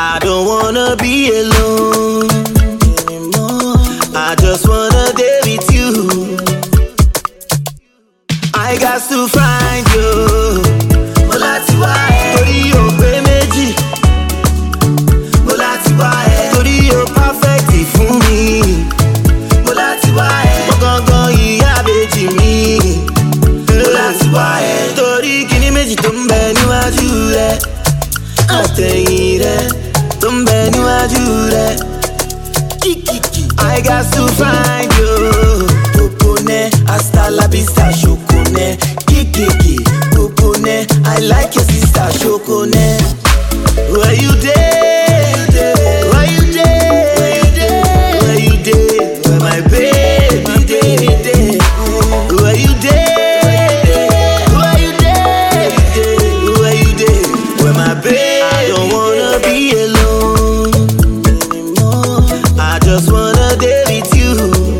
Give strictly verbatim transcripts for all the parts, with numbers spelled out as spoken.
I don't wanna be alone anymore. I just wanna day with you. I got to find you. Mo láti wá ẹ torí o pé méjì. Mo láti wá ẹ torí o perfect fún mi. Mo láti wá ẹ mo gangan ìyá bèjì mi. Mo láti wá ẹ torí kíní méjì tó ń bẹ níwájú rẹ. Àtẹ̀yìn rẹ tó ń bẹ níwájú rẹ. I got to find you. Popone, hasta la vista, Shokone. Kikiki, Popone, I like your sister, Shokone. Where you dey? Where you dey? Where you dey? Where you dey? Where my baby dey? Where you dey? Where you dey? Where you dey? Where my baby? I don't wanna be alone anymore. I just wanna day with you.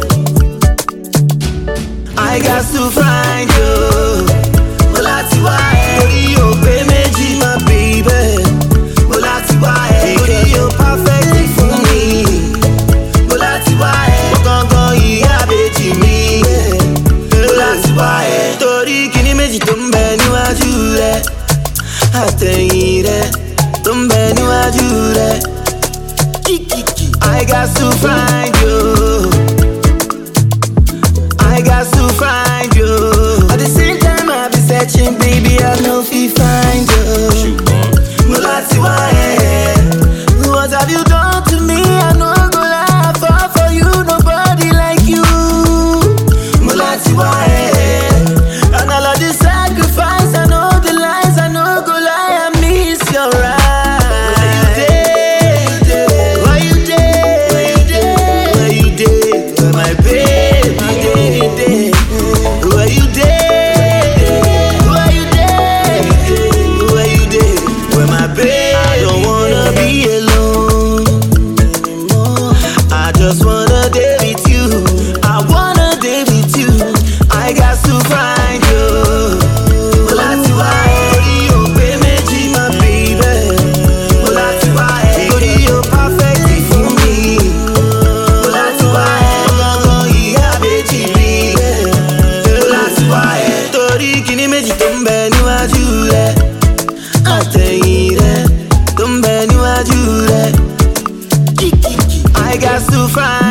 I got to find you. Mo láti wá ẹ torí o pé méjì, my baby. Mo láti wá ẹ torí o perfect fún mi. Mo láti wá ẹ mo gangan ìyá bèjì mi. Mo láti wá ẹ torí kíní méjì tó ń bẹ níwájú rẹ. Àtẹ̀yìn rẹ tó ń bẹ níwájú rẹ. I got to find you. I got to find you. At the same time I be searching, baby, I know if you find you. Mo láti wá ẹ. What have you done to me? I know I go lie, fall for you, nobody like you. Mo láti wá ẹ. And all of the sacrifice, I know the lies, I know go lie, I miss your eyes. My baby, day, day. Where you dey? Where you dey? Where you dey? Where my baby? I don't wanna be alone anymore. I just wanna day with you. I wanna day with you. I got to find you. Mo láti wá ẹ torí o pé méjì, my baby. Mo láti wá ẹ torí o perfect fún mi. Mo láti wá ẹ torí kíní méjì tó ń bẹ níwájú rẹ. Àtẹ̀yìn rẹ tó ń bẹ níwájú rẹ. I got to find